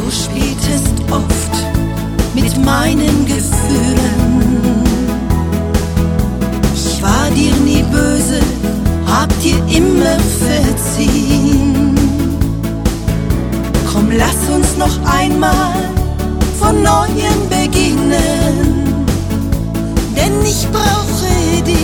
Du spieltest oft mit meinen Gefühlen. Ich war dir nie böse, hab dir immer verziehen. Komm, lass uns noch einmal von Neuem beginnen, denn ich brauche dich.